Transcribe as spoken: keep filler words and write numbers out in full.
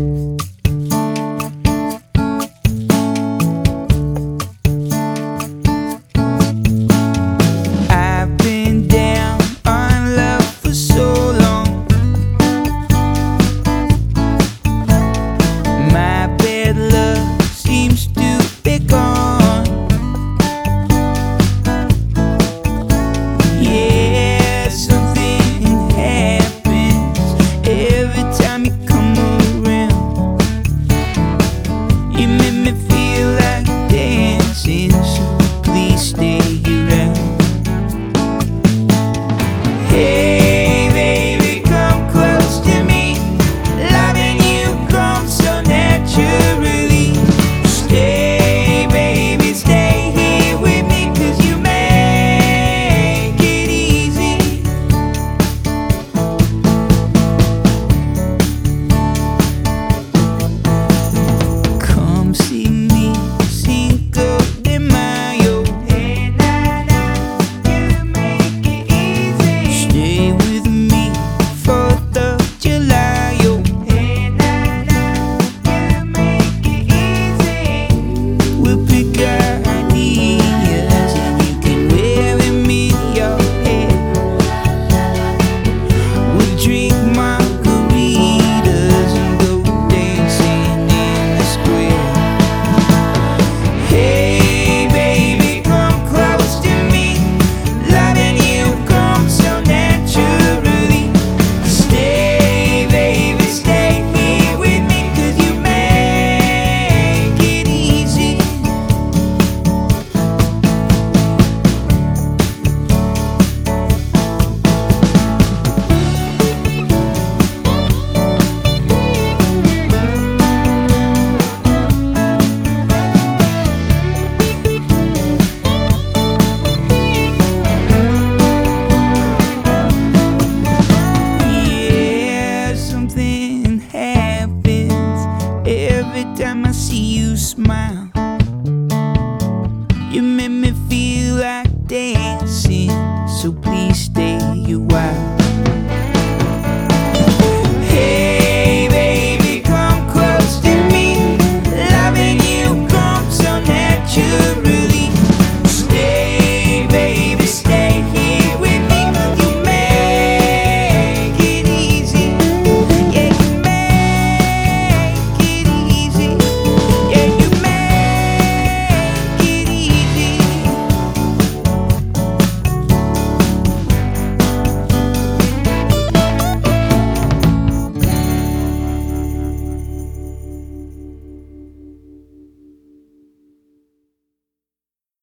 I've been down on love for so long. My bad luck seems to be gone. Yeah, something happens every time you come around. You make me feel like dancing, so please stay around. Hey baby, come close to me. Loving you comes so naturally. Stay baby, stay here with me, 'cause you make it easy. Come see me, Cinco de Mayo. Hey na na, you make it easy. Stay with me, Fourth of July. Yo. Hey na na, you make it easy. We'll pick our ideas and you can wear them in your hair. We'll drink margaritas and go dancing in the square. Hey baby, come close to me. Loving you comes so naturally. Stay baby, stay here with me, 'cause you make it easy. Yeah, something happens every time I see you smile.